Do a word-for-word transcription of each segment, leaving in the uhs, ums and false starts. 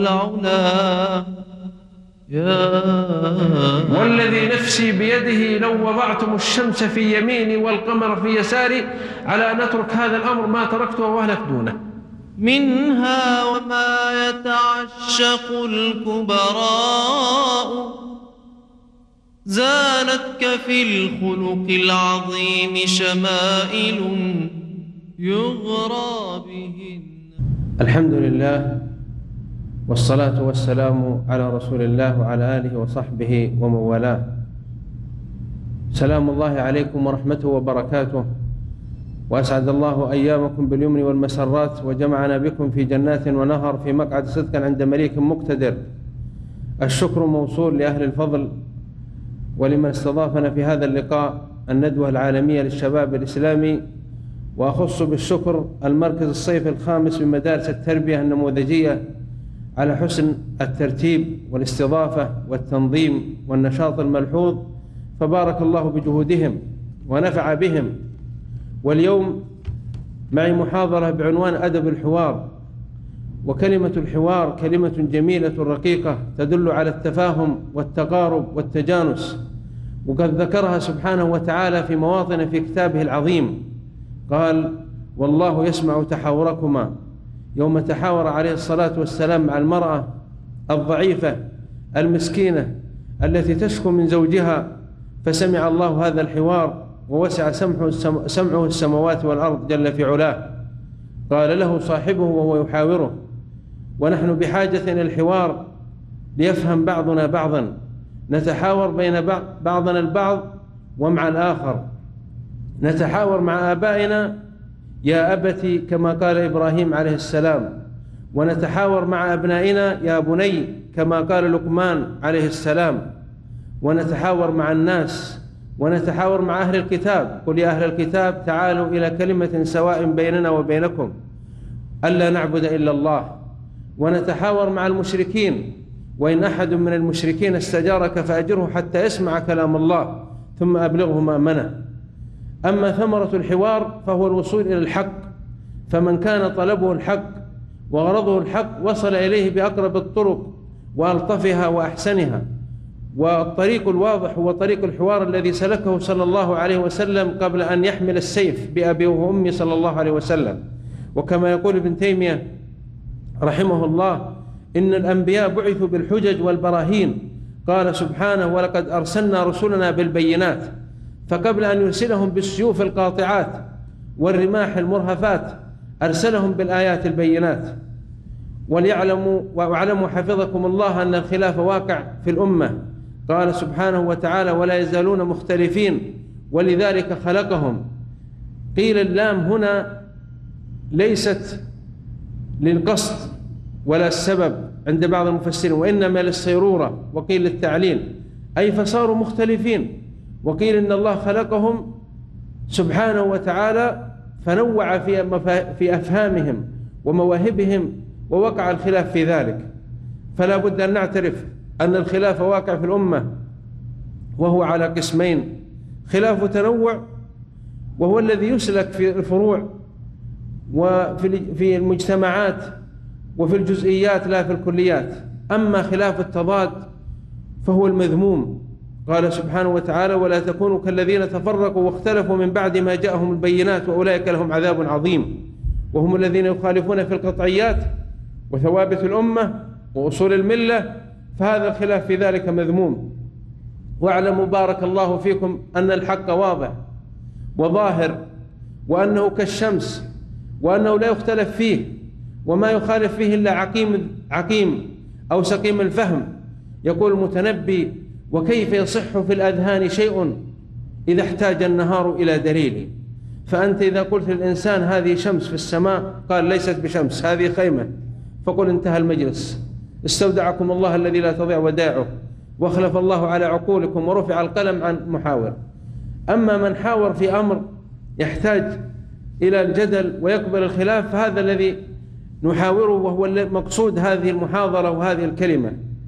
العلا يا والذي نفسي بيده لو وضعتم الشمس في يميني والقمر في يساري على أن أترك هذا الأمر ما تركته وأهلك دونه. منها وما يتعشق الكبراء زانتك في الخلق العظيم شمائل يغرى بهن. الحمد لله والصلاة والسلام على رسول الله وعلى آله وصحبه ومن والاه. سلام الله عليكم ورحمته وبركاته، وأسعد الله أيامكم باليمن والمسرات، وجمعنا بكم في جنات ونهر في مقعد صدق عند مليك مقتدر. الشكر موصول لأهل الفضل ولمن استضافنا في هذا اللقاء الندوة العالمية للشباب الإسلامي، وأخص بالشكر المركز الصيفي الخامس بمدارس التربية النموذجية على حسن الترتيب والاستضافة والتنظيم والنشاط الملحوظ، فبارك الله بجهودهم ونفع بهم. واليوم معي محاضرة بعنوان أدب الحوار، وكلمة الحوار كلمة جميلة رقيقة تدل على التفاهم والتقارب والتجانس، وقد ذكرها سبحانه وتعالى في مواطن في كتابه العظيم. قال: والله يسمع تحاوركما، يوم تحاور عليه الصلاة والسلام مع المرأة الضعيفة المسكينة التي تشكو من زوجها، فسمع الله هذا الحوار ووسع سمعه, سمعه السماوات والأرض جل في علاه. قال له صاحبه وهو يحاوره: ونحن بحاجة إلى الحوار ليفهم بعضنا بعضا، نتحاور بين بعضنا البعض ومع الآخر، نتحاور مع آبائنا يا أبتي كما قال إبراهيم عليه السلام، ونتحاور مع أبنائنا يا بني كما قال لقمان عليه السلام، ونتحاور مع الناس، ونتحاور مع أهل الكتاب: قل يا أهل الكتاب تعالوا إلى كلمة سواء بيننا وبينكم ألا نعبد إلا الله. ونتحاور مع المشركين: وإن أحد من المشركين استجارك فأجره حتى يسمع كلام الله ثم أبلغه مأمنه. أما ثمرة الحوار فهو الوصول إلى الحق، فمن كان طلبه الحق وغرضه الحق وصل إليه بأقرب الطرق وألطفها وأحسنها. والطريق الواضح هو طريق الحوار الذي سلكه صلى الله عليه وسلم قبل أن يحمل السيف بأبي وأمي صلى الله عليه وسلم. وكما يقول ابن تيمية رحمه الله: إن الأنبياء بعثوا بالحجج والبراهين. قال سبحانه: ولقد أرسلنا رسلنا بالبينات. فقبل أن يرسلهم بالسيوف القاطعات والرماح المرهفات أرسلهم بالآيات البينات. وليعلموا واعلموا حفظكم الله أن الخلاف واقع في الأمة. قال سبحانه وتعالى: ولا يزالون مختلفين ولذلك خلقهم. قيل اللام هنا ليست للقصد ولا السبب عند بعض المفسرين، وإنما للصيرورة، وقيل للتعليل، أي فصاروا مختلفين. وقيل إن الله خلقهم سبحانه وتعالى فنوع في في أفهامهم ومواهبهم، ووقع الخلاف في ذلك. فلا بد أن نعترف أن الخلاف واقع في الأمة، وهو على قسمين: خلاف تنوع وهو الذي يسلك في الفروع وفي المجتمعات وفي الجزئيات لا في الكليات. أما خلاف التضاد فهو المذموم. قال سبحانه وتعالى: ولا تكونوا كالذين تفرقوا واختلفوا من بعد ما جاءهم البينات وأولئك لهم عذاب عظيم. وهم الذين يخالفون في القطعيات وثوابت الأمة وأصول الملة، فهذا الخلاف في ذلك مذموم. واعلموا بارك الله فيكم أن الحق واضح وظاهر، وأنه كالشمس، وأنه لا يختلف فيه، وما يخالف فيه إلا عقيم عقيم أو سقيم الفهم. يقول المتنبي: وكيف يصح في الأذهان شيء إذا احتاج النهار إلى دليل؟ فأنت إذا قلت للإنسان هذه شمس في السماء قال ليست بشمس هذه خيمة، فقل انتهى المجلس، استودعكم الله الذي لا تضيع ودائعه، واخلف الله على عقولكم، ورفع القلم عن محاور. أما من حاور في أمر يحتاج إلى الجدل ويقبل الخلاف، فهذا الذي نحاوره، وهو مقصود هذه المحاضرة وهذه الكلمة.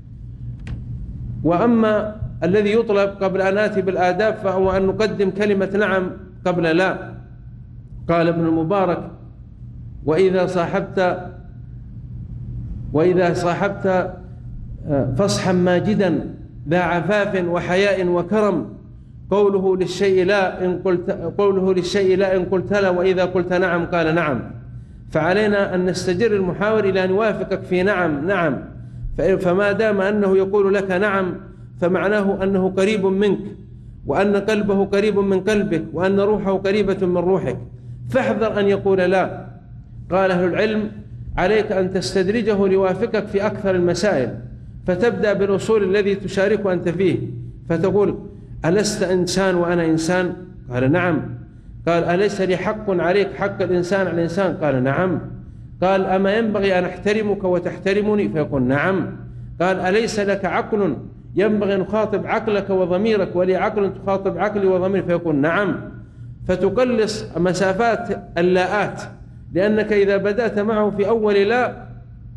وأما الذي يطلب قبل أن آتي بالآداب فهو أن نقدم كلمة نعم قبل لا. قال ابن المبارك: وإذا صاحبت وإذا صاحبت فصحا ماجدا ذا عفاف وحياء وكرم، قوله للشيء لا إن قلت قوله للشيء لا إن قلت لا، وإذا قلت نعم قال نعم. فعلينا أن نستجر المحاور إلى أن يوافقك في نعم نعم، فما دام أنه يقول لك نعم فمعناه أنه قريب منك، وأن قلبه قريب من قلبك، وأن روحه قريبة من روحك، فاحذر أن يقول لا. قال أهل العلم: عليك أن تستدرجه ليوافقك في أكثر المسائل، فتبدأ بالأصول الذي تشارك أنت فيه، فتقول: ألست إنسان وأنا إنسان؟ قال: نعم. قال: أليس لي حق عليك حق الإنسان على الإنسان؟ قال: نعم. قال: أما ينبغي أن أحترمك وتحترمني؟ فيقول: نعم. قال: أليس لك عقل ينبغي أن نخاطب عقلك وضميرك، ولي عقل تخاطب عقلي وضميري؟ فيقول: نعم. فتقلص مسافات اللاءات، لأنك إذا بدأت معه في أول لا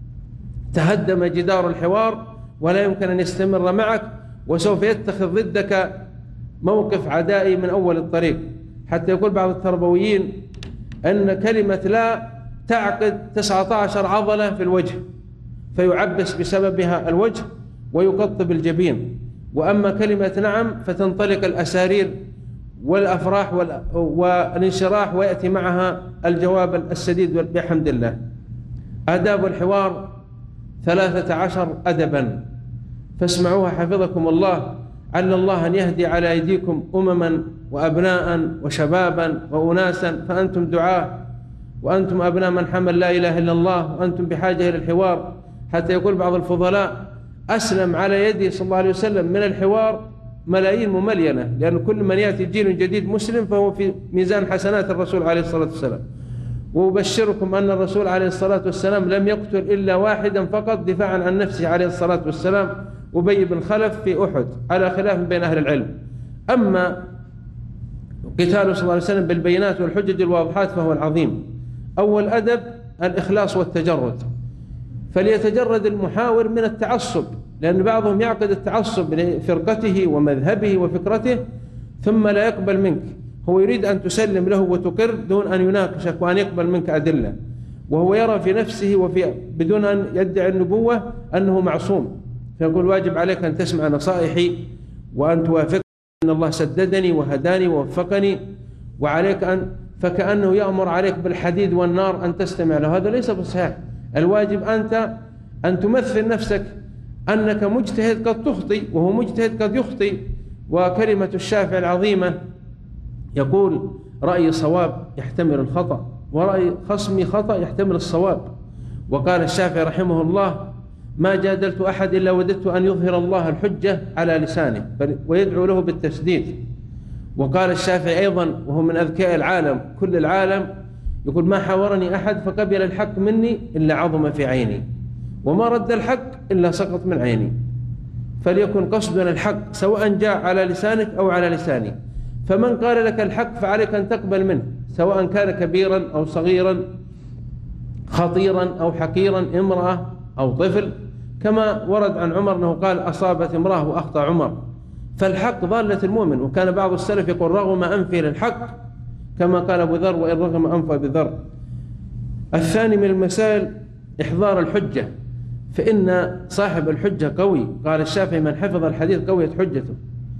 تهدم جدار الحوار ولا يمكن أن يستمر معك، وسوف يتخذ ضدك موقف عدائي من أول الطريق، حتى يقول بعض التربويين أن كلمة لا تعقد تسعة عشر عضلة في الوجه، فيعبس بسببها الوجه ويقطب الجبين، وأما كلمة نعم فتنطلق الأسارير والأفراح والانشراح، ويأتي معها الجواب السديد بحمد الله. آداب الحوار ثلاثة عشر أدبا، فاسمعوها حفظكم الله، عل الله أن يهدي على أيديكم أمما وأبناء وشبابا وأناسا، فأنتم دعاة، وأنتم أبناء من حمل لا إله إلا الله، وأنتم بحاجة إلى الحوار. حتى يقول بعض الفضلاء: أسلم على يدي صلى الله عليه وسلم من الحوار ملايين مملينة، لأن كل من يأتي جيل جديد مسلم فهو في ميزان حسنات الرسول عليه الصلاة والسلام. وأبشركم أن الرسول عليه الصلاة والسلام لم يقتل إلا واحدا فقط دفاعا عن نفسه عليه الصلاة والسلام، أبي بن خلف في أحد، على خلاف بين أهل العلم. أما قتاله صلى الله عليه وسلم بالبينات والحجج الواضحات فهو العظيم. أول أدب الإخلاص والتجرد، فليتجرد المحاور من التعصب، لأن بعضهم يعقد التعصب لفرقته ومذهبه وفكرته ثم لا يقبل منك، هو يريد أن تسلم له وتقر دون أن يناقشك وأن يقبل منك أدلة، وهو يرى في نفسه وفي بدون أن يدعي النبوة أنه معصوم، فيقول: واجب عليك أن تسمع نصائحي وأن توافق، إن الله سددني وهداني ووفقني، وعليك أن، فكأنه يأمر عليك بالحديد والنار أن تستمع له. هذا ليس بصحيح. الواجب أنت أن تمثل نفسك أنك مجتهد قد تخطئ وهو مجتهد قد يخطئ. وكلمة الشافعي العظيمة يقول: رأي صواب يحتمل الخطأ، ورأي خصمي خطأ يحتمل الصواب. وقال الشافعي رحمه الله: ما جادلت أحد إلا وددت أن يظهر الله الحجة على لسانه ويدعو له بالتسديد. وقال الشافعي أيضا وهو من أذكياء العالم كل العالم، يقول: ما حاورني أحد فقبل الحق مني إلا عظم في عيني، وما رد الحق إلا سقط من عيني. فليكن قصدنا الحق سواء جاء على لسانك أو على لساني، فمن قال لك الحق فعليك أن تقبل منه، سواء كان كبيرا أو صغيرا، خطيرا أو حقيرا، امرأة أو طفل، كما ورد عن عمر أنه قال: أصابت امرأة وأخطأ عمر. فالحق ضالة المؤمن. وكان بعض السلف يقول: رغم أنفي للحق، كما قال أبو ذر: وإن رغم أنف أبي ذر. الثاني من المسائل إحضار الحجة، فإن صاحب الحجة قوي. قال الشافعي: من حفظ الحديث قويت حجته.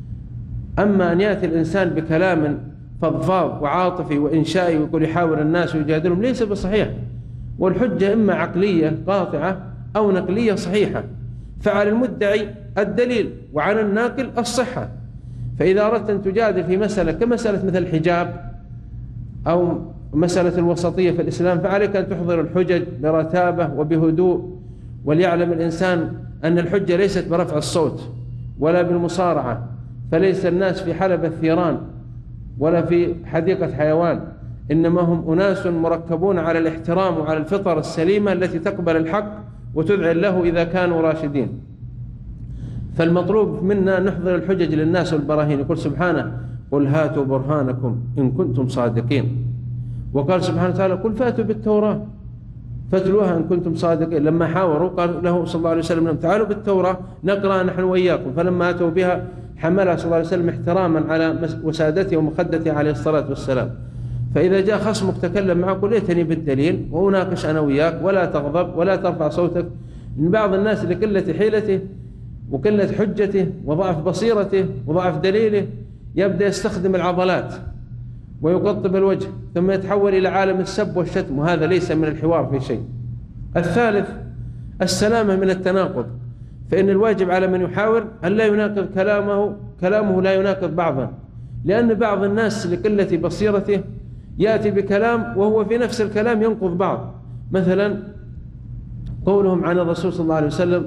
أما أن يأتي الإنسان بكلام فضفاض وعاطفي وإنشائي ويقول يحاور الناس ويجادلهم ليس بصحيح. والحجة إما عقلية قاطعة أو نقلية صحيحة، فعلى المدعي الدليل وعلى الناقل الصحة. فإذا أردت أن تجادل في مسألة كمسألة مثل الحجاب أو مسألة الوسطية في الإسلام، فعليك أن تحضر الحجج برتابة وبهدوء، وليعلم الإنسان أن الحجة ليست برفع الصوت ولا بالمصارعة، فليس الناس في حلب الثيران ولا في حديقة حيوان، إنما هم أناس مركبون على الاحترام وعلى الفطر السليمة التي تقبل الحق وتذعن له إذا كانوا راشدين. فالمطلوب منا نحضر الحجج للناس والبراهين. يقول سبحانه: قل هاتوا برهانكم إن كنتم صادقين. وقال سبحانه وتعالى: قل فاتوا بالتوراة فاتلوها إن كنتم صادقين. لما حاوروا قال له صلى الله عليه وسلم: تعالوا بالتوراة نقرأ نحن وإياكم. فلما أتوا بها حملها صلى الله عليه وسلم احتراما على وسادته ومخدته عليه الصلاة والسلام. فإذا جاء خصمك تكلم معه قل: ائتني بالدليل وأناقش أنا وياك، ولا تغضب ولا ترفع صوتك، من بعض الناس لقلة حيلته وقلة حجته وضعف بصيرته وضعف دليله يبدأ يستخدم العضلات ويقطب الوجه ثم يتحول إلى عالم السب والشتم، وهذا ليس من الحوار في شيء. الثالث السلامة من التناقض، فإن الواجب على من يحاور أن لا يناقض كلامه كلامه لا يناقض بعضا، لأن بعض الناس لقلة بصيرته يأتي بكلام وهو في نفس الكلام ينقض بعض. مثلا قولهم عن الرسول صلى الله عليه وسلم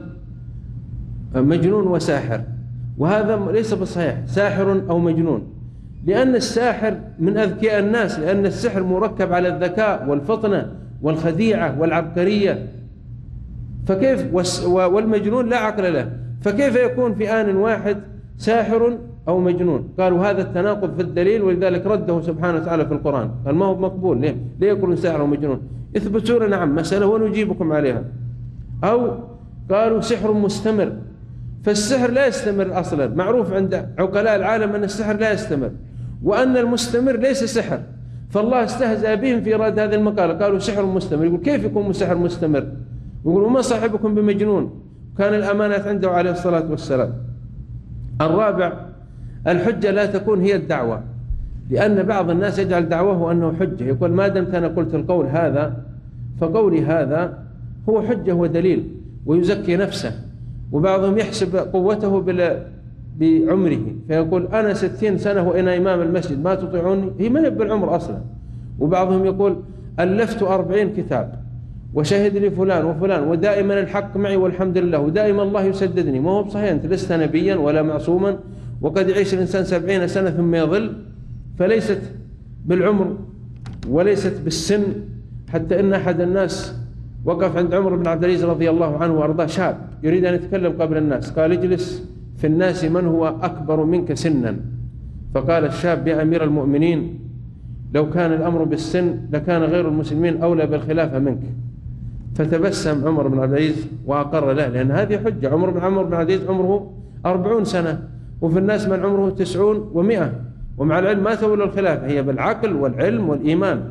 مجنون وساحر، وهذا ليس بصحيح، ساحر أو مجنون، لأن الساحر من أذكياء الناس، لأن السحر مركب على الذكاء والفطنة والخديعة والعبقرية، فكيف والمجنون لا عقل له، فكيف يكون في آن واحد ساحر أو مجنون؟ قالوا هذا التناقض في الدليل، ولذلك رده سبحانه وتعالى في القرآن، قال ما هو مقبول. ليه؟ ليه يقولون ساحر ومجنون؟ اثبتوا لنا نعم مسألة ونجيبكم عليها. أو قالوا سحر مستمر، فالسحر لا يستمر أصلا، معروف عند عقلاء العالم أن السحر لا يستمر، وأن المستمر ليس سحر، فالله استهزأ بهم في إيراد هذه المقالة، قالوا سحر مستمر. يقول كيف يكون سحر مستمر؟ يقول وما صاحبكم بمجنون، كان الأمانات عنده عليه الصلاة والسلام. الرابع الحجة لا تكون هي الدعوة، لأن بعض الناس يجعل دعوه أنه حجة، يقول ما دمت أنا قلت القول هذا فقولي هذا هو حجة ودليل، ويزكي نفسه. وبعضهم يحسب قوته بعمره، فيقول أنا ستين سنة وأنا إمام المسجد ما تطيعوني، هي ما هي بالعمر أصلا. وبعضهم يقول ألفت أربعين كتاب وشهد لي فلان وفلان ودائما الحق معي والحمد لله ودائما الله يسددني. ما هو بصحيح، أنت لست نبيا ولا معصوما، وقد يعيش الإنسان سبعين سنة ثم يضل، فليست بالعمر وليست بالسن. حتى إن أحد الناس وقف عند عمر بن عبد العزيز رضي الله عنه وأرضاه، شاب يريد أن يتكلم قبل الناس، قال اجلس في الناس من هو أكبر منك سنا. فقال الشاب يا أمير المؤمنين لو كان الأمر بالسن لكان غير المسلمين أولى بالخلافة منك. فتبسم عمر بن عبد العزيز وأقر له، لأن هذه حجة. عمر بن عمر بن عبد العزيز عمره أربعون سنة، وفي الناس من عمره تسعون ومئة، ومع العلم ما تولى الخلافة، هي بالعقل والعلم والإيمان.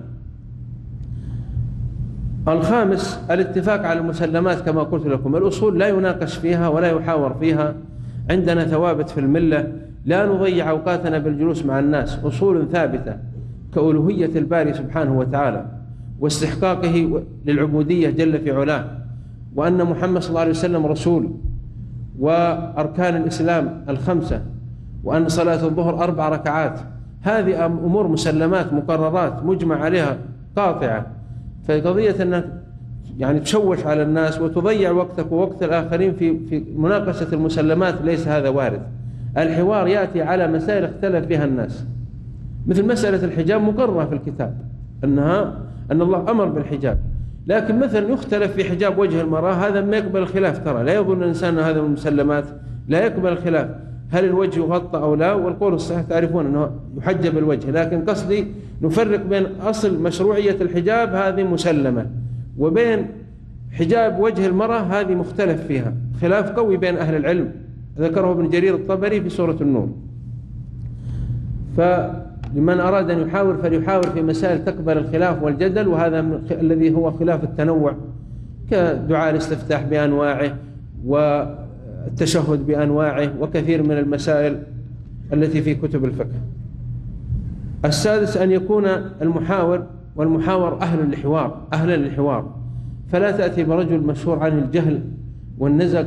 الخامس الاتفاق على المسلمات، كما قلت لكم الأصول لا يناقش فيها ولا يحاور فيها، عندنا ثوابت في الملة لا نضيع أوقاتنا بالجلوس مع الناس، أصول ثابتة كألوهية الباري سبحانه وتعالى واستحقاقه للعبودية جل في علاه، وأن محمد صلى الله عليه وسلم رسول، وأركان الإسلام الخمسة، وأن صلاة الظهر أربع ركعات. هذه أمور مسلمات مقررات مجمع عليها قاطعة. فقضية أنك يعني تشوش على الناس وتضيع وقتك ووقت الآخرين في في مناقشة المسلمات ليس هذا وارد. الحوار يأتي على مسائل اختلف فيها الناس، مثل مسألة الحجاب مقررة في الكتاب أنها أن الله أمر بالحجاب، لكن مثلا يختلف في حجاب وجه المرأة، هذا ما يقبل الخلاف. ترى لا يظن الإنسان هذا من المسلمات، لا يقبل الخلاف، هل الوجه يغطى أو لا؟ والقول الصحيح تعرفون أنه يحجب الوجه، لكن قصدي نفرق بين أصل مشروعية الحجاب هذه مسلمة، وبين حجاب وجه المرأة هذه مختلف فيها، خلاف قوي بين أهل العلم ذكره ابن جرير الطبري في سورة النور. فلمن أراد أن يحاور فليحاور في مسائل تقبل الخلاف والجدل، وهذا الذي هو خلاف التنوع، كدعاء الاستفتاح بأنواعه والتشهد بأنواعه وكثير من المسائل التي في كتب الفقه. السادس أن يكون المحاور والمحاور أهل الحوار أهلا للحوار، فلا تأتي برجل مشهور عنه الجهل والنزق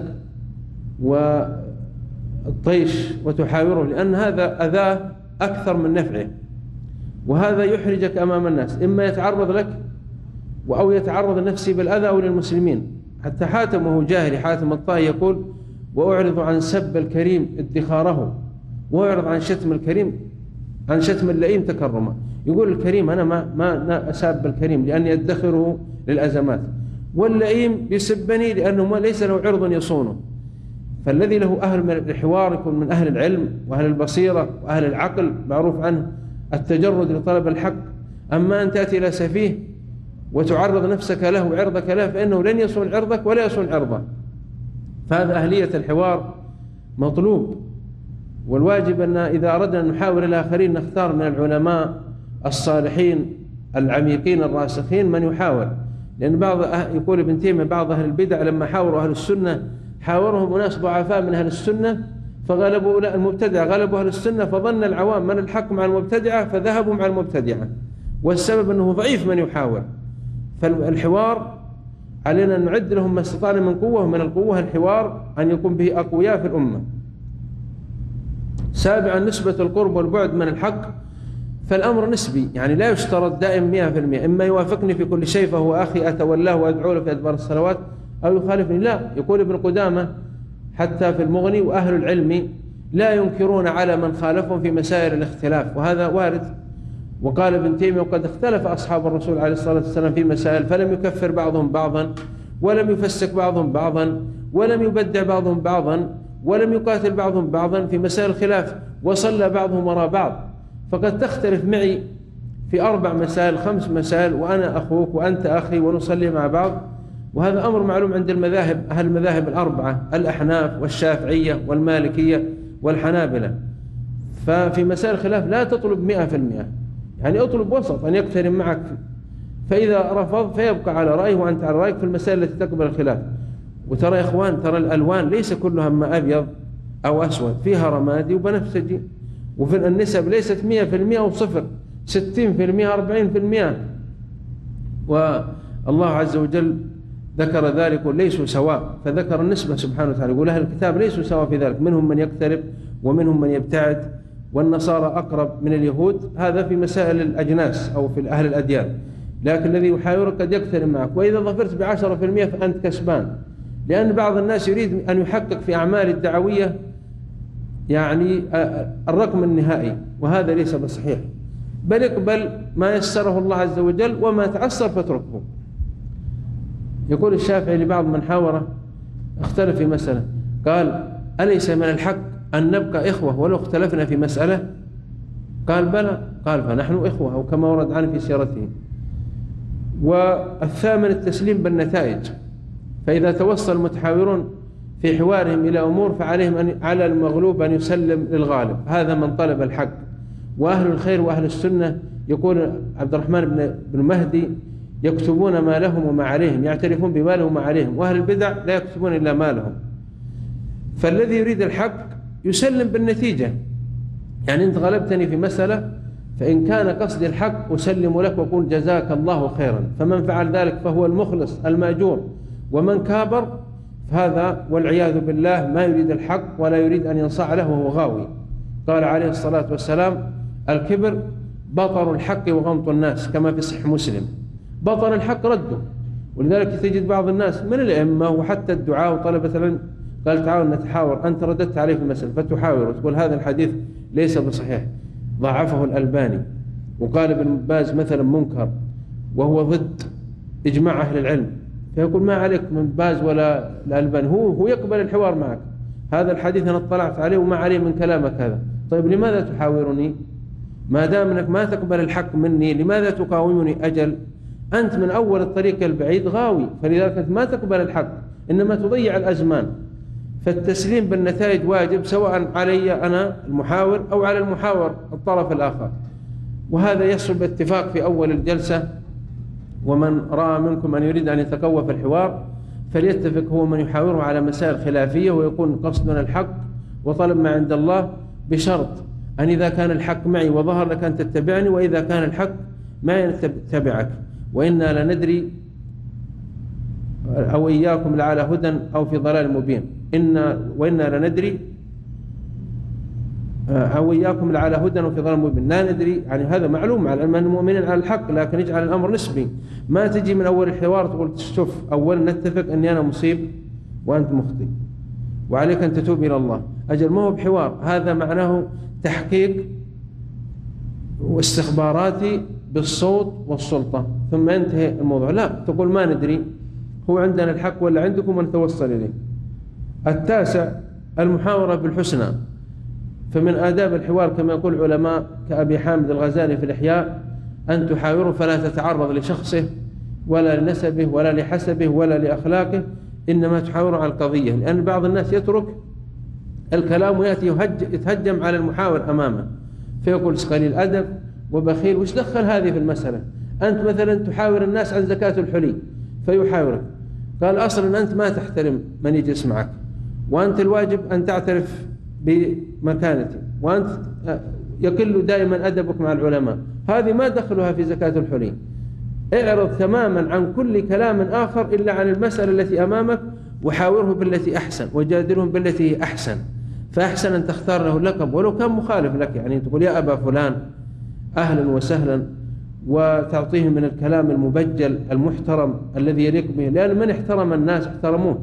والطيش وتحاوره، لأن هذا أذاه أكثر من نفعه، وهذا يحرجك أمام الناس، إما يتعرض لك أو يتعرض نفسي بالأذى أو للمسلمين. حتى حاتم وهو جاهلي، حاتم الطائي يقول وأعرض عن سب الكريم ادخاره، وأعرض عن شتم الكريم عن شتم اللئيم تكرما. يقول الكريم أنا ما ما أساب الكريم لأني أدخره للأزمات، واللئيم يسبني لأنه ما ليس له عرض يصونه. فالذي له أهل من الحوار يكون من أهل العلم وأهل البصيرة وأهل العقل، معروف عنه التجرد لطلب الحق. أما أن تأتي إلى سفيه وتعرض نفسك له وعرضك له، فإنه لن يصون عرضك ولا يصون عرضه. فهذا أهلية الحوار مطلوب، والواجب أن إذا أردنا أن نحاور الآخرين نختار من العلماء الصالحين العميقين الراسخين من يحاور، لأن بعض يقول ابن تيمية بعض أهل البدع لما حاوروا أهل السنة حاورهم أناس ضعفاء من أهل السنة فغلبوا لا المبتدعة غلبوا أهل السنة، فظن العوام من الحق مع المبتدعة فذهبوا مع المبتدعة، والسبب أنه ضعيف من يحاور. فالحوار علينا أن نعد لهم ما استطعنا من قوة، من القوة الحوار أن يكون به أقوياء في الأمة. سابعا نسبة القرب والبعد من الحق، فالأمر نسبي، يعني لا يشترط دائم مئة في المئة، إما يوافقني في كل شيء فهو أخي أتولاه وأدعو له في أدبار الصلوات، أو يخالفني. لا، يقول ابن قدامة حتى في المغني وأهل العلم لا ينكرون على من خالفهم في مسائل الاختلاف، وهذا وارد. وقال ابن تيمية وقد اختلف أصحاب الرسول عليه الصلاة والسلام في مسائل فلم يكفر بعضهم بعضا، ولم يفسق بعضهم بعضا، ولم يبدع بعضهم بعضا، ولم يقاتل بعضهم بعضا في مسائل الخلاف، وصلى بعضهم وراء بعض. فقد تختلف معي في أربع مسائل خمس مسائل وأنا أخوك وأنت أخي ونصلي مع بعض، وهذا أمر معلوم عند المذاهب أهل المذاهب الأربعة الأحناف والشافعية والمالكية والحنابلة. ففي مسائل الخلاف لا تطلب مئة في المئة، يعني اطلب وسط أن يقترن معك، فإذا رفض فيبقى على رأيه وأنت على رأيك في المسائل التي تقبل الخلاف. وترى يا إخوان ترى الألوان ليس كلها ما أبيض أو أسود، فيها رمادي وبنفسجي، وفي النسب ليست مئة في المئة وصفر، ستين في المئة أربعين في المئة. والله عز وجل ذكر ذلك وليسوا سواء، فذكر النسبة سبحانه وتعالى، يقول أهل الكتاب ليسوا سواء في ذلك، منهم من يقترب ومنهم من يبتعد، والنصارى أقرب من اليهود، هذا في مسائل الأجناس أو في أهل الأديان. لكن الذي يحاورك قد يقترب معك، وإذا ظفرت بعشرة في المئة فأنت كسبان، لأن بعض الناس يريد أن يحقق في أعمال الدعوية يعني الرقم النهائي، وهذا ليس بصحيح، بل اقبل ما يسره الله عز وجل، وما تعسر فاتركه. يقول الشافعي لبعض من حاوره اختلف في مسألة، قال أليس من الحق أن نبقى إخوة ولو اختلفنا في مسألة؟ قال بلى، قال فنحن إخوة، أو كما ورد عنه في سيرته. والثامن التسليم بالنتائج، فإذا توصل المتحاورون في حوارهم إلى أمور فعليهم أن على المغلوب أن يسلم للغالب، هذا من طلب الحق. وأهل الخير وأهل السنة يقول عبد الرحمن بن مهدي يكتبون ما لهم وما عليهم، يعترفون بما لهم وما عليهم، وأهل البدع لا يكتبون إلا ما لهم. فالذي يريد الحق يسلم بالنتيجة، يعني أنت غلبتني في مسألة فإن كان قصدي الحق أسلم لك وأقول جزاك الله خيرا، فمن فعل ذلك فهو المخلص المأجور، ومن كابر فهذا والعياذ بالله ما يريد الحق ولا يريد أن ينصاع له وهو غاوي. قال عليه الصلاة والسلام الكبر بطر الحق وغمط الناس، كما في صحيح مسلم. بطر الحق رده، ولذلك تجد بعض الناس من الأئمة وحتى الدعاء وطلبة العلم قال تعالوا نتحاور، أنت رددت عليه في المسألة فتحاور وتقول هذا الحديث ليس بصحيح، ضعفه الألباني، وقال ابن باز مثلا منكر وهو ضد إجماع أهل العلم، فيقول ما عليك من باز ولا الألباني، هو هو يقبل الحوار معك، هذا الحديث أنا اطلعت عليه وما عليه من كلامك هذا. طيب لماذا تحاورني؟ ما دام أنك ما تقبل الحق مني لماذا تقاومني؟ أجل أنت من أول الطريق البعيد غاوي، فلذلك أنت ما تقبل الحق إنما تضيع الأزمان. فالتسليم بالنتائج واجب سواء علي أنا المحاور أو على المحاور الطرف الآخر، وهذا يحصل باتفاق في أول الجلسة. ومن رأى منكم أن يريد أن يتقوى في الحوار فليتفق هو من يحاوره على مسائل خلافية، ويكون قصدنا الحق وطلب ما عند الله، بشرط أن إذا كان الحق معي وظهر لك أن تتبعني، وإذا كان الحق ما يتبعك. وإنا لندري أو إياكم لعلى هدى أو في ضلال مبين، إن وإنا لندري أو إياكم لعلى هدى وفي ضلال مبين. لا ندري، يعني هذا معلوم على أن المؤمنين على الحق، لكن يجعل الأمر نسبي. ما تجي من أول الحوار تقول شوف أولا نتفق أني أنا مصيب وأنت مخطئ وعليك أن تتوب إلى الله، أجل ما هو بحوار، هذا معناه تحقيق واستخباراتي بالصوت والسلطة ثم ينتهي الموضوع. لا، تقول ما ندري هو عندنا الحق ولا عندكم ونتوصل إليه. التاسع المحاورة بالحسنى، فمن آداب الحوار كما يقول العلماء كأبي حامد الغزالي في الإحياء أن تحاوره فلا تتعرض لشخصه ولا لنسبه ولا لحسبه ولا لأخلاقه، إنما تحاوره عن القضية، لأن بعض الناس يترك الكلام ويأتي يتهجم على المحاور أمامه فيقول قليل أدب وبخيل، وش دخل هذه في المسألة؟ أنت مثلا تحاور الناس عن زكاة الحلي، فيحاورك، قال أصلا أنت ما تحترم من يجلس معك، وأنت الواجب أن تعترف بمكانتي، وأنت يقل دائما أدبك مع العلماء، هذه ما دخلها في زكاة الحلي. اعرض تماما عن كل كلام آخر إلا عن المسألة التي أمامك، وحاوره بالتي أحسن، وجادلهم بالتي هي أحسن. فأحسن أن تختار له اللقب ولو كان مخالف لك، يعني تقول يا أبا فلان أهلا وسهلا، وتعطيه من الكلام المبجل المحترم الذي يليق به، لأن من احترم الناس احترموه،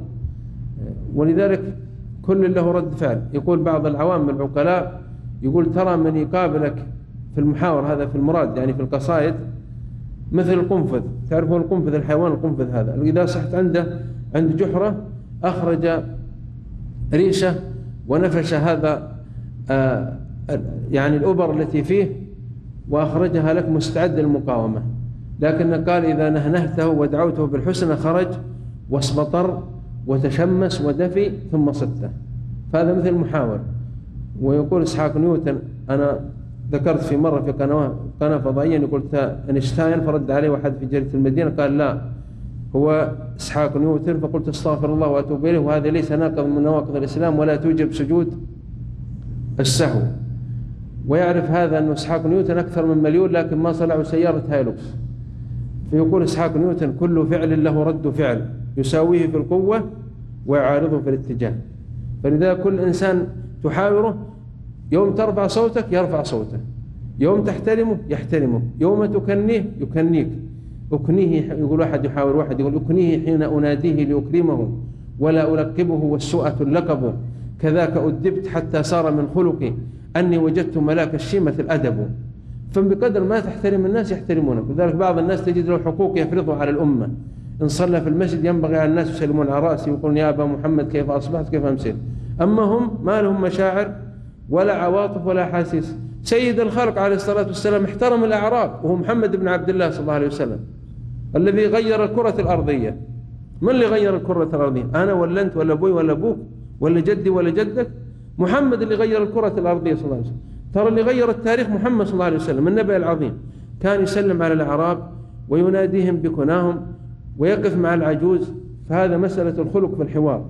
ولذلك كل له رد فعل. يقول بعض العوام من العقلاء، يقول ترى من يقابلك في المحاور، هذا في المراد يعني في القصائد، مثل القنفذ. تعرفون القنفذ، الحيوان القنفذ هذا إذا صحت عنده عند جحرة أخرج ريشة ونفش هذا آه يعني الأبر التي فيه وأخرجها لك مستعد للمقاومة، لكن قال إذا نهنهته ودعوته بالحسنى خرج واسبطر وتشمس ودفي ثم صدته. فهذا مثل المحاور. ويقول إسحاق نيوتن، أنا ذكرت في مرة في قناة قناة فضائية قلت أينشتاين، فرد عليه واحد في جريدة المدينة قال لا هو إسحاق نيوتن، فقلت استغفر الله وأتوب إليه، وهذا ليس ناقض من نواقض الإسلام ولا توجب سجود السهو. ويعرف هذا أن إسحاق نيوتن أكثر من مليون لكن ما صنعوا سيارة هايلوكس. فيقول إسحاق نيوتن كل فعل له رد فعل يساويه في القوة ويعارضه في الاتجاه. فلذا كل إنسان تحاوره يوم ترفع صوتك يرفع صوته، يوم تحترمه يحترمه، يوم تكنيه يكنيك. أكنيه، يقول واحد يحاور واحد يقول أكنيه حين أناديه لأكرمه ولا ألقبه والسؤة اللقب، كذاك أدبت حتى صار من خلقي أني وجدت ملاك الشيمة الأدب. فبقدر ما تحترم الناس يحترمونك. لذلك بعض الناس تجد له حقوق يفرضها على الأمة، إن صلى في المسجد ينبغي على الناس يسلمون على رأسي ويقولون يا أبا محمد كيف أصبحت كيف أمسيت. أما هم ما لهم مشاعر ولا عواطف ولا أحاسيس. سيد الخلق عليه الصلاة والسلام احترم الأعراب، وهو محمد بن عبد الله صلى الله عليه وسلم الذي غير الكرة الأرضية. من اللي غير الكرة الأرضية؟ أنا ولا أنت ولا أبوي ولا أبوك ولا جدي ولا جدك؟ محمد اللي غير الكرة الأرضية صلى الله عليه وسلم. ترى اللي غير التاريخ محمد صلى الله عليه وسلم النبي العظيم، كان يسلم على الأعراب ويناديهم بكناهم ويقف مع العجوز. فهذا مسألة الخلق في الحوار.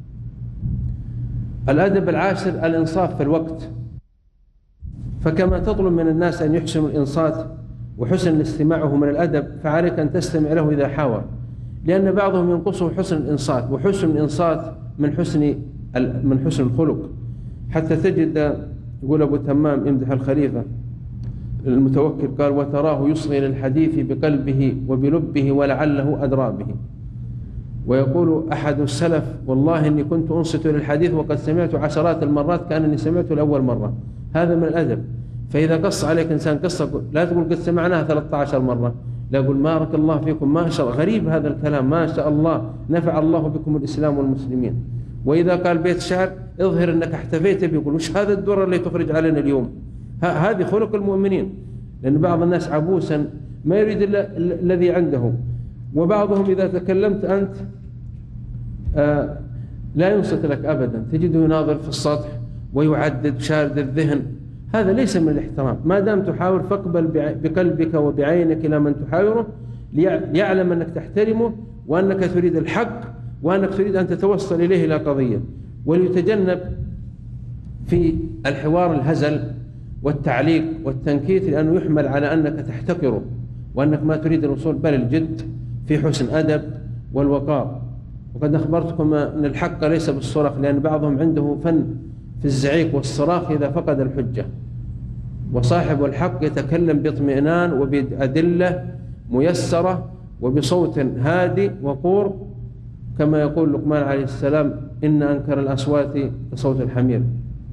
الأدب العاشر الإنصاف في الوقت. فكما تطلب من الناس أن يحسنوا الإنصات وحسن الاستماع من الأدب، فعليك أن تستمع له إذا حاور، لأن بعضهم ينقصه حسن الإنصات، وحسن الإنصات من حسن من حسن الخلق. حتى تجد يقول أبو تمام يمدح الخليفة المتوكل قال وتراه يصغي للحديث بقلبه وبلبه ولعله أدرى به. ويقول أحد السلف والله إني كنت أنصت للحديث وقد سمعت عشرات المرات كأنني سمعته لأول مرة. هذا من الأدب. فإذا قص عليك إنسان قصة لا تقول قد سمعناها ثلاثة عشر مرة، لا يقول بارك الله فيكم ما شاء الله، غريب هذا الكلام، ما شاء الله نفع الله بكم الإسلام والمسلمين. وإذا قال بيت شعر اظهر أنك احتفيت به، يقول وش هذا الدرة اللي تخرج علينا اليوم؟ هذه خلق المؤمنين. لأن بعض الناس عبوسا ما يريد إلا الذي عنده. وبعضهم إذا تكلمت أنت آه لا ينصت لك أبدا، تجده يناظر في السطح ويعدد شارد الذهن. هذا ليس من الاحترام. ما دام تحاور فاقبل بقلبك وبعينك إلى من تحاوره ليعلم أنك تحترمه وأنك تريد الحق وأنك تريد أن تتوصل إليه إلى قضية. وليتجنب في الحوار الهزل والتعليق والتنكيت، لأنه يحمل على أنك تحتقره وأنك ما تريد الوصول، بل الجد في حسن أدب والوقار. وقد أخبرتكم أن الحق ليس بالصراخ، لأن بعضهم عنده فن في الزعيق والصراخ إذا فقد الحجة. وصاحب الحق يتكلم باطمئنان وبأدلة ميسرة وبصوت هادي وقور، كما يقول لقمان عليه السلام إن أنكر الأصوات لصوت الحمير.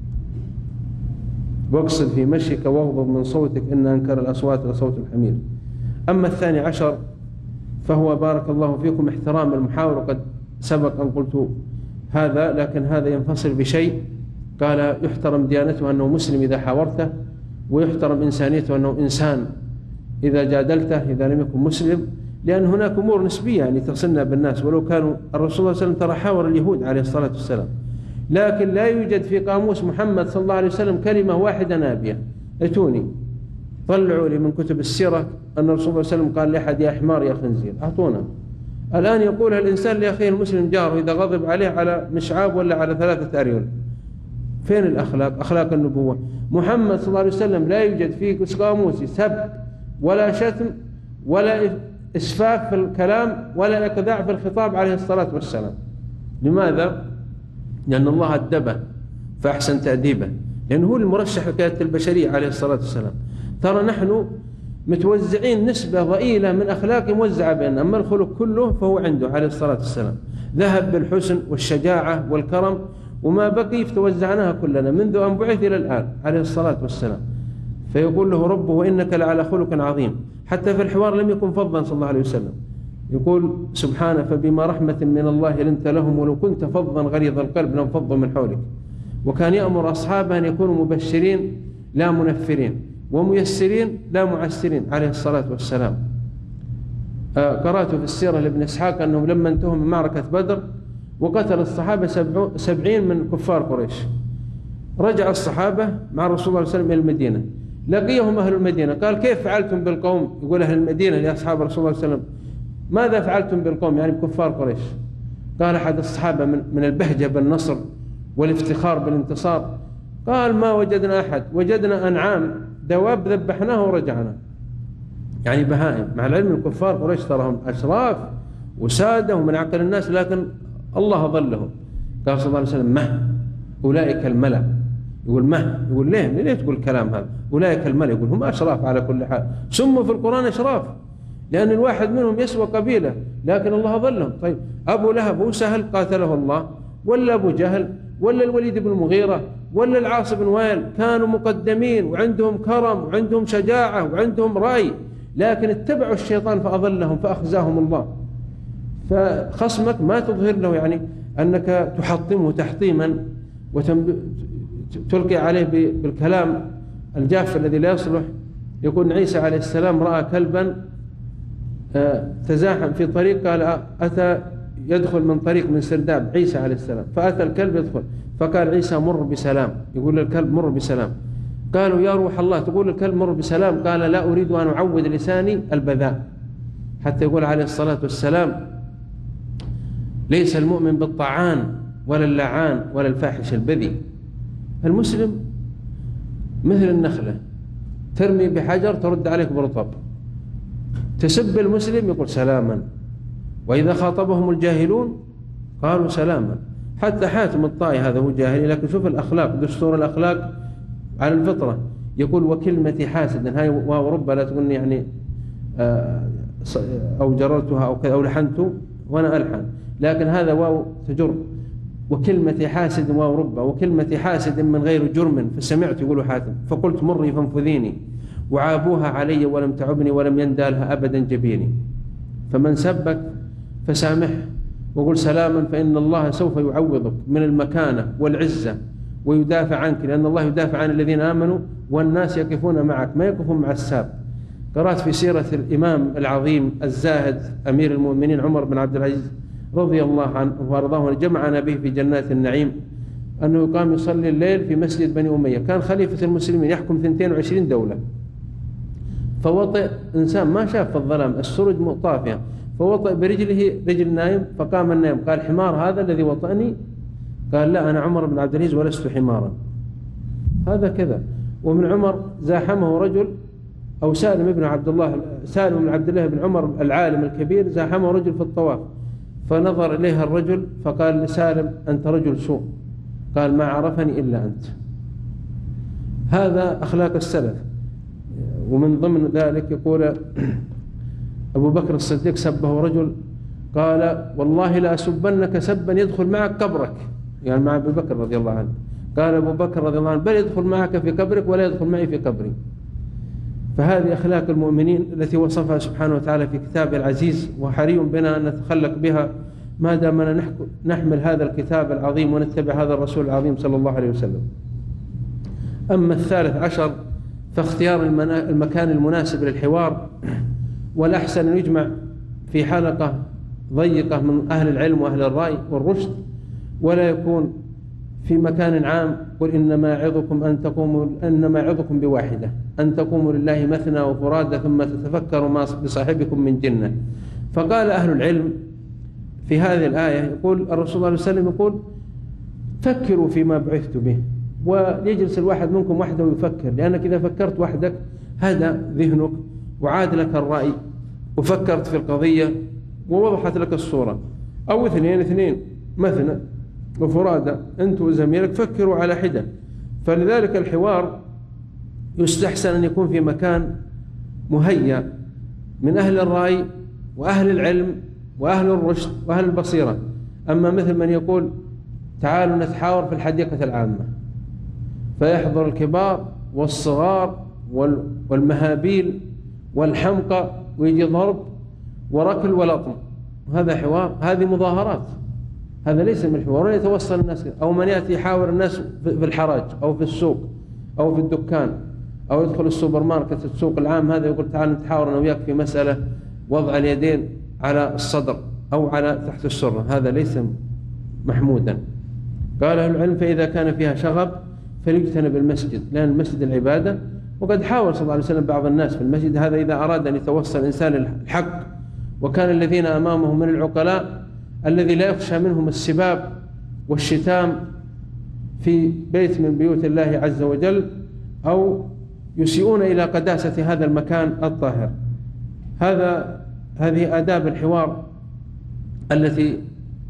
واقصد في مشيك واغضب من صوتك إن أنكر الأصوات لصوت الحمير. أما الثاني عشر فهو بارك الله فيكم احترام المحاور. قد سبق أن قلت هذا، لكن هذا ينفصل بشيء. قال يحترم ديانته أنه مسلم إذا حاورته، ويحترم إنسانيته أنه إنسان إذا جادلته إذا لم يكن مسلم، لأن هناك أمور نسبية يعني تصلنا بالناس. ولو كانوا الرسول صلى الله عليه وسلم ترى حاور اليهود عليه الصلاة والسلام، لكن لا يوجد في قاموس محمد صلى الله عليه وسلم كلمة واحدة نابية. اتوني طلعوا لي من كتب السيرة أن الرسول صلى الله عليه وسلم قال لأحد يا حمار يا خنزير، أعطونا. الآن يقولها الإنسان لأخيه المسلم جاره إذا غضب عليه على مشعاب ولا على ثلاثة أريول. فين الأخلاق؟ أخلاق النبوة. محمد صلى الله عليه وسلم لا يوجد في قاموسه سب ولا شتم ولا إسفاف في الكلام ولا إقذاع في الخطاب عليه الصلاة والسلام. لماذا؟ لأن الله أدبه فأحسن تأديبه، لأنه هو المرشح لقيادة البشرية عليه الصلاة والسلام. ترى نحن متوزعين نسبة ضئيلة من أخلاق موزعة بيننا، أما الخلق كله فهو عنده عليه الصلاة والسلام. ذهب بالحسن والشجاعة والكرم، وما بقي فتوزعناها كلنا منذ أن بعث إلى الآن عليه الصلاة والسلام. فيقول له ربه وإنك لعلى خلق عظيم. حتى في الحوار لم يكن فظا صلى الله عليه وسلم، يقول سبحانه فبما رحمة من الله لنت لهم ولو كنت فظا غليظ القلب لانفضوا من حولك. وكان يأمر أصحابه أن يكونوا مبشرين لا منفرين وميسرين لا معسرين عليه الصلاة والسلام. آه قرأت في السيرة لابن إسحاق أنهم لما انتهوا من معركة بدر وقتل الصحابة سبعين من كفار قريش، رجع الصحابة مع الرسول صلى الله عليه وسلم إلى المدينة، لقيهم أهل المدينة، قال كيف فعلتم بالقوم؟ يقول أهل المدينة لأصحاب الرسول صلى الله عليه وسلم ماذا فعلتم بالقوم؟ يعني بكفار قريش. قال أحد الصحابة من, من البهجة بالنصر والافتخار بالانتصار، قال ما وجدنا أحد، وجدنا أنعام دواب ذبحناه ورجعنا، يعني بهائم. مع العلم الكفار قريش تراهم أشراف وسادة ومن عقل الناس، لكن الله ظلهم. قال صلى الله عليه وسلم مه أولئك الملأ. يقول مه، يقول ليه ليه تقول الكلام هذا؟ أولئك الملأ، يقول هم أشراف على كل حال، سموا في القرآن أشراف لأن الواحد منهم يسوى قبيلة، لكن الله ظلهم. طيب أبو لهب وسهل قاتله الله، ولا أبو جهل، ولا الوليد بن المغيرة، ولا العاص بن وائل، كانوا مقدمين وعندهم كرم وعندهم شجاعة وعندهم رأي، لكن اتبعوا الشيطان فأضلهم فأخزاهم الله. فخصمك ما تظهر له يعني أنك تحطمه تحطيما وتلقي عليه بالكلام الجاف الذي لا يصلح. يقول عيسى عليه السلام رأى كلبا تزاحم في طريق، قال أتى يدخل من طريق من سرداب عيسى عليه السلام، فأتى الكلب يدخل، فقال عيسى مر بسلام، يقول للكلب مر بسلام. قالوا يا روح الله تقول الكلب مر بسلام؟ قال لا أريد أن أعود لساني البذاء. حتى يقول عليه الصلاة والسلام ليس المؤمن بالطعان ولا اللعان ولا الفاحش البذي. المسلم مثل النخلة ترمي بحجر ترد عليك برطب، تسب المسلم يقول سلاما، وإذا خاطبهم الجاهلون قالوا سلاما. حتى حاتم الطائي هذا هو جاهلي، لكن شوف الأخلاق، دستور الأخلاق على الفطرة. يقول وكلمة حاسد، هاي ورب لا تقولني يعني أو جررتها أو كذا أو لحنت وأنا ألحن، لكن هذا واو تجر. وكلمة حاسد واو رب، وكلمة حاسد من غير جرم، فسمعت يقول حاتم فقلت مري فانفذيني، وعابوها علي ولم تعبني ولم يندالها أبدا جبيني. فمن سبك فسامح وقل سلاما، فإن الله سوف يعوضك من المكانة والعزة ويدافع عنك، لأن الله يدافع عن الذين آمنوا والناس يقفون معك ما يقفون مع الساب. قرأت في سيرة الإمام العظيم الزاهد أمير المؤمنين عمر بن عبد العزيز رضي الله عنه وارضاه، جمعنا به في جنات النعيم، أنه قام يصلي الليل في مسجد بني أمية، كان خليفة المسلمين يحكم اثنتين وعشرين دولة، فوطئ إنسان ما شاف في الظلام السرج طافية، فوطئ برجله رجل نايم، فقام النايم قال حمار هذا الذي وطئني؟ قال لا أنا عمر بن عبد العزيز ولست حمارا. هذا كذا. ومن عمر زاحمه رجل، أو سالم بن عبد الله سالم بن عبد الله بن عمر العالم الكبير، زاحمه رجل في الطواف، فنظر إليها الرجل فقال لسالم أنت رجل سوء، قال ما عرفني إلا أنت. هذا أخلاق السلف. ومن ضمن ذلك يقول أبو بكر الصديق سبه رجل قال والله لا أسبنك سبا يدخل معك قبرك، يعني مع أبو بكر رضي الله عنه. قال أبو بكر رضي الله عنه بل يدخل معك في قبرك ولا يدخل معي في قبري. فهذه أخلاق المؤمنين التي وصفها سبحانه وتعالى في كتابه العزيز، وحري بنا أن نتخلق بها ما دامنا نحمل هذا الكتاب العظيم ونتبع هذا الرسول العظيم صلى الله عليه وسلم. أما الثالث عشر فاختيار المكان المناسب للحوار، والأحسن أن يجمع في حلقة ضيقة من أهل العلم وأهل الرأي والرشد، ولا يكون في مكان عام. قل إنما يعظكم أن تقوموا إنما يعظكم بواحدة أن تقوموا لله مثنى وفرادى ثم تتفكروا ما بصاحبكم من جنة. فقال أهل العلم في هذه الآية يقول الرسول صلى الله عليه وسلم يقول فكروا فيما بعثت به، وليجلس الواحد منكم وحده ويفكر، لأنك إذا فكرت وحدك هذا ذهنك وعاد لك الرأي وفكرت في القضية ووضحت لك الصورة، أو اثنين اثنين مثنى وفرادى أنت وزميلك فكروا على حدة. فلذلك الحوار يستحسن أن يكون في مكان مهيأ من أهل الرأي وأهل العلم وأهل الرشد وأهل البصيرة. أما مثل من يقول تعالوا نتحاور في الحديقة العامة، فيحضر الكبار والصغار والمهابيل والحمقى ويجي ضرب وركل ولطم، هذا حوار؟ هذه مظاهرات، هذا ليس من الحوار. ولا يتوصل الناس، أو من يأتي يحاور الناس في الحراج أو في السوق أو في الدكان أو يدخل السوبر ماركت السوق العام، هذا يقول تعال نتحاور أنا وياك في مسألة وضع اليدين على الصدر أو على تحت السرة، هذا ليس محمودا. قال أهل العلم فإذا كان فيها شغب فليجتنب المسجد، لأن المسجد العبادة. وقد حاول صلى الله عليه وسلم بعض الناس في المسجد، هذا إذا أراد أن يتوصل الإنسان الحق، وكان الذين أمامه من العقلاء الذي لا يخشى منهم السباب والشتام في بيت من بيوت الله عز وجل، أو يسيئون إلى قداسة هذا المكان الطاهر. هذا هذه آداب الحوار التي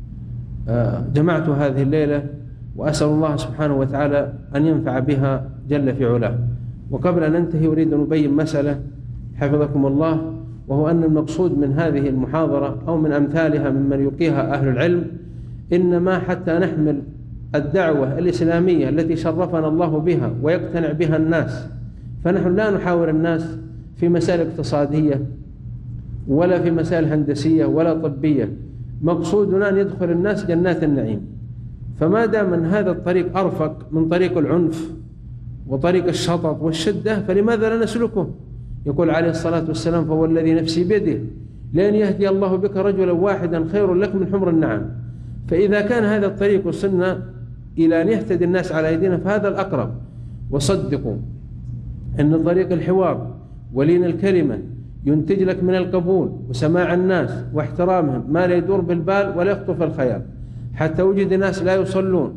جمعت هذه الليلة، وأسأل الله سبحانه وتعالى أن ينفع بها جل في علاه. وقبل أن ننتهي أريد أن أبين مسألة حفظكم الله، وهو أن المقصود من هذه المحاضرة أو من أمثالها ممن يلقيها أهل العلم إنما حتى نحمل الدعوة الإسلامية التي شرفنا الله بها ويقتنع بها الناس. فنحن لا نحاور الناس في مسائل اقتصادية ولا في مسائل هندسية ولا طبية، مقصودنا أن يدخل الناس جنات النعيم. فما دام أن هذا الطريق أرفق من طريق العنف وطريق الشطط والشدة، فلماذا لا نسلكه؟ يقول عليه الصلاة والسلام فهو الذي نفسي بيده لأن يهدي الله بك رجلا واحدا خير لك من حمر النعم. فإذا كان هذا الطريق وصلنا إلى أن يهتدي الناس على أيدينا فهذا الأقرب. وصدقوا أن طريق الحوار ولين الكلمة ينتج لك من القبول وسماع الناس واحترامهم ما لا يدور بالبال ولا يخطر في الخيال. حتى وجد ناس لا يصلون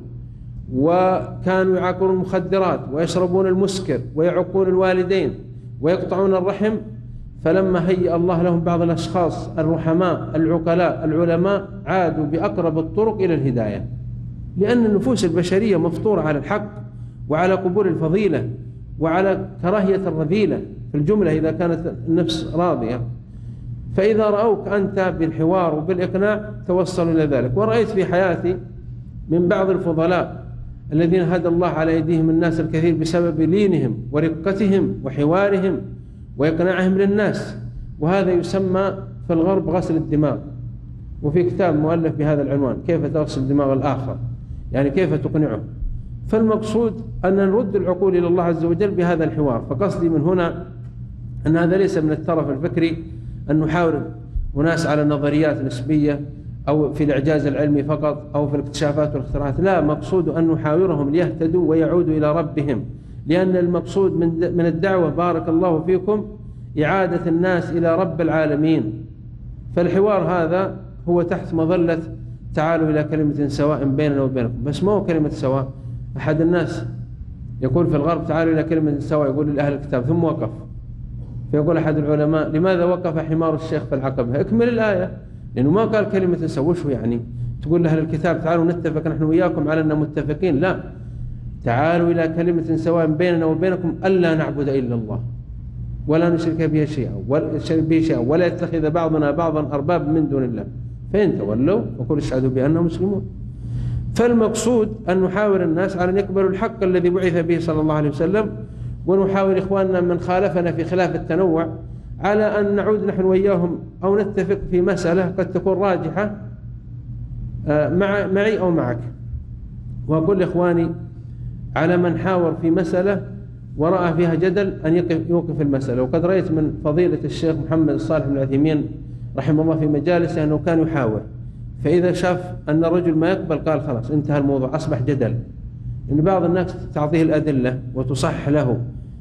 وكانوا يعاقرون المخدرات ويشربون المسكر ويعقون الوالدين ويقطعون الرحم، فلما هيأ الله لهم بعض الأشخاص الرحماء العقلاء العلماء عادوا بأقرب الطرق إلى الهداية، لأن النفوس البشرية مفطورة على الحق وعلى قبول الفضيلة وعلى كراهية الرذيلة في الجملة إذا كانت النفس راضية. فإذا رأوك أنت بالحوار وبالإقناع توصلوا إلى ذلك. ورأيت في حياتي من بعض الفضلاء الذين هدى الله على أيديهم الناس الكثير بسبب لينهم ورقتهم وحوارهم وإقناعهم للناس، وهذا يسمى في الغرب غسل الدماغ. وفي كتاب مؤلف بهذا العنوان كيف تغسل دماغ الآخر، يعني كيف تقنعه. فالمقصود أن نرد العقول إلى الله عز وجل بهذا الحوار. فقصدي من هنا أن هذا ليس من الترف الفكري أن نحاور أناس على نظريات نسبية أو في الإعجاز العلمي فقط أو في الاكتشافات والاختراعات، لا، مقصود أن نحاورهم ليهتدوا ويعودوا إلى ربهم، لأن المقصود من الدعوة بارك الله فيكم إعادة الناس إلى رب العالمين. فالحوار هذا هو تحت مظلة تعالوا إلى كلمة سواء بيننا وبينكم، بس ما هو كلمة سواء. أحد الناس يقول في الغرب تعالوا إلى كلمة سواء، يقول لأهل الكتاب، ثم وقف. فيقول أحد العلماء لماذا وقف حمار الشيخ في العقبة؟ اكمل الآية، لأنه ما قال كلمة سواء. وش يعني تقول لأهل الكتاب تعالوا نتفق نحن وياكم على أننا متفقين؟ لا، تعالوا إلى كلمة سواء بيننا وبينكم ألا نعبد إلا الله ولا نشرك به شيئا ولا به شيئا ولا يتخذ بعضنا بعضا أرباب من دون الله، فإن تولوا فقل اشهدوا بأنهم مسلمون. فالمقصود أن نحاور الناس على أن يقبلوا الحق الذي بعث به صلى الله عليه وسلم، ونحاور إخواننا من خالفنا في خلاف التنوع على أن نعود نحن وإياهم أو نتفق في مسألة قد تكون راجحة مع معي أو معك. وأقول لإخواني على من حاور في مسألة ورأى فيها جدل أن يقف يوقف المسألة. وقد رأيت من فضيلة الشيخ محمد الصالح بن العثيمين رحمه الله في مجالسه أنه كان يحاور، فإذا شاف أن الرجل ما يقبل قال خلاص انتهى الموضوع، أصبح جدل. إن بعض الناس تعطيه الأدلة وتصح له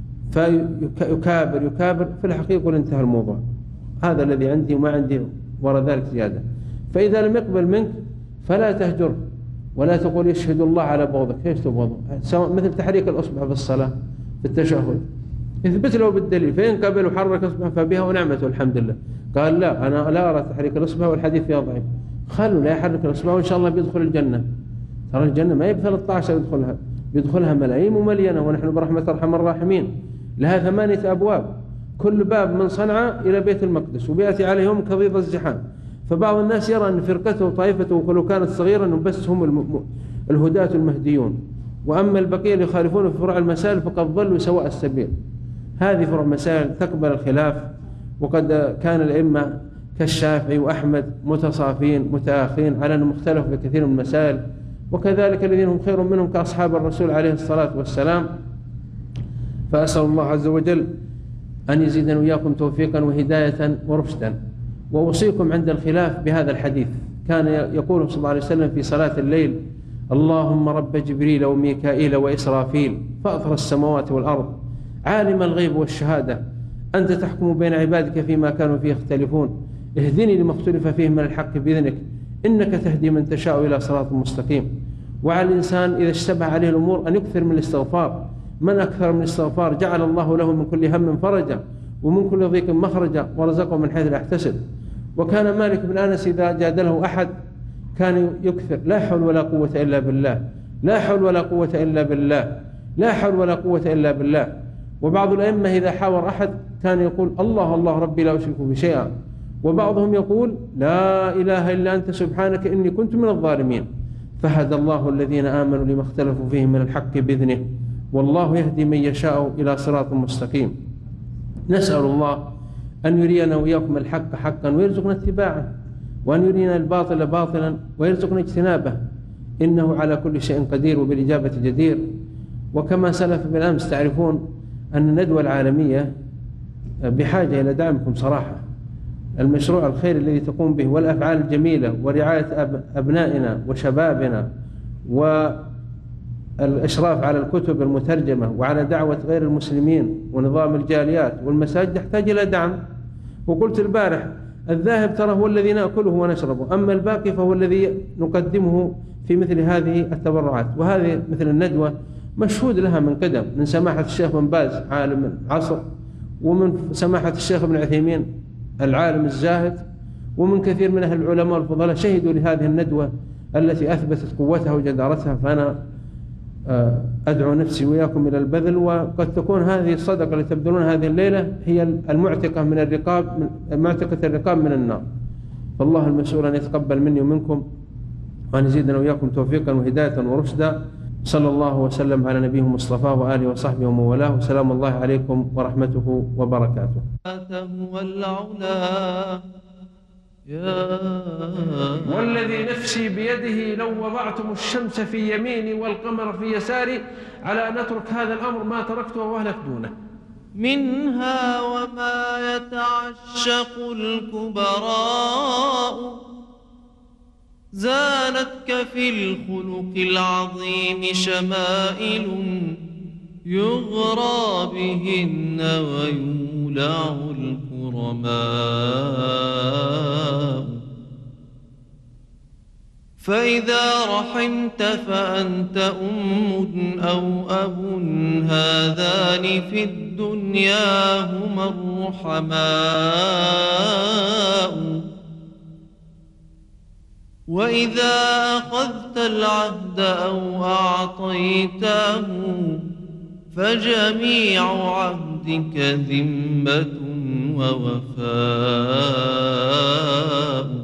فيكابر يكابر، في الحقيقة يقول انتهى الموضوع، هذا الذي عندي وما عندي وراء ذلك زيادة. فإذا لم يقبل منك فلا تهجره ولا تقول يشهد الله على بغضك. كيف تبغضه؟ سواء مثل تحريك الأصبع في الصلاة في التشهد، اثبت له بالدليل، فإن قبل وحرك أصبعه فبها ونعمته الحمد لله. قال لا أنا لا أرى تحريك الأصبع والحديث فيها ضعيف، خلوا لا يحرك الأصبع وإن شاء الله بيدخل الجنة. ترى الجنة ما هي بثلاثة عشر يدخلها، بيدخلها ملايين ومليانة، ونحن برحمة أرحم الراحمين. لها ثمانية أبواب، كل باب من صنعاء إلى بيت المقدس، وبيأتي عليهم كضيض الزحام. فبعض الناس يرى أن فرقته وطائفته ولو كانت صغيرة أنهم بس هم الهداة المهديون، وأما البقية اللي يخالفون في فروع المسائل فقد ضلوا سواء السبيل. هذه فروع مسائل تقبل الخلاف، وقد كان الأئمة كالشافعي وأحمد متصافين متآخين على أنهم اختلفوا في كثير من المسائل، وكذلك الذين هم خير منهم كأصحاب الرسول عليه الصلاة والسلام. فأسأل الله عز وجل أن يزيدنا وإياكم توفيقا وهداية ورشدا. وأوصيكم عند الخلاف بهذا الحديث، كان يقول صلى الله عليه وسلم في صلاة الليل: اللهم رب جبريل وميكائيل وإسرافيل فاطر السماوات والأرض عالم الغيب والشهادة أنت تحكم بين عبادك فيما كانوا فيه يختلفون اهدني لما اختلف فيه من الحق بإذنك إنك تهدي من تشاء إلى صراط مستقيم. وعلى الإنسان إذا اشتبه عليه الأمور أن يكثر من الاستغفار، من أكثر من الاستغفار جعل الله له من كل هم فرجا ومن كل ضيق مخرجا ورزقه من حيث لا يحتسب. وكان مالك بن أنس إذا جادله أحد كان يكثر: لا حول ولا قوة إلا بالله، لا حول ولا قوة إلا بالله، لا حول ولا قوة إلا بالله. وبعض الأئمة إذا حاور أحد كان يقول: الله الله ربي لا أشرك بشيئا. وبعضهم يقول: لا إله إلا أنت سبحانك إني كنت من الظالمين. فهدى الله الذين آمنوا لما اختلفوا فيه من الحق بإذنه والله يهدي من يشاء إلى صراط مستقيم. نسأل الله أن يرينا وإياكم الحق حقا ويرزقنا اتباعه، وأن يرينا الباطل باطلا ويرزقنا اجتنابه، إنه على كل شيء قدير وبالإجابة جدير. وكما سلف بالأمس تعرفون أن الندوة العالمية بحاجة إلى دعمكم صراحة. المشروع الخير الذي تقوم به والأفعال الجميلة ورعاية أبنائنا وشبابنا والإشراف على الكتب المترجمة وعلى دعوة غير المسلمين ونظام الجاليات والمساجد يحتاج إلى دعم. وقلت البارح: الذاهب ترى هو الذي نأكله ونشربه، أما الباقي فهو الذي نقدمه في مثل هذه التبرعات. وهذه مثل الندوة مشهود لها من قدم، من سماحة الشيخ بن باز عالم العصر، ومن سماحة الشيخ ابن عثيمين العالم الزاهد، ومن كثير من أهل العلماء الفضلاء شهدوا لهذه الندوة التي أثبتت قوتها وجدارتها. فأنا أدعو نفسي وإياكم إلى البذل، وقد تكون هذه الصدقة التي تبذلون هذه الليلة هي المعتقة من الرقاب، معتقة الرقاب من النار. فالله المسؤول أن يتقبل مني ومنكم، وأن يزيدنا وإياكم توفيقا وهداية ورشدا. صلى الله وسلم على نبيه المصطفى وآله وصحبه ومن والاه، وسلام الله عليكم ورحمته وبركاته. والذي نفسي بيده لو وضعتم الشمس في يميني والقمر في يساري على أن أترك هذا الأمر ما تركته وأهلك دونه. منها وما يتعشق الكبراء زانتك في الخلق العظيم شمائل يغرى بهن ويولع الكرماء. فإذا رحمت فأنت أم أو أب، هذان في الدنيا هما الرحماء. وإذا أخذت العهد أو أعطيته فجميع عهدك ذمة ووفاء.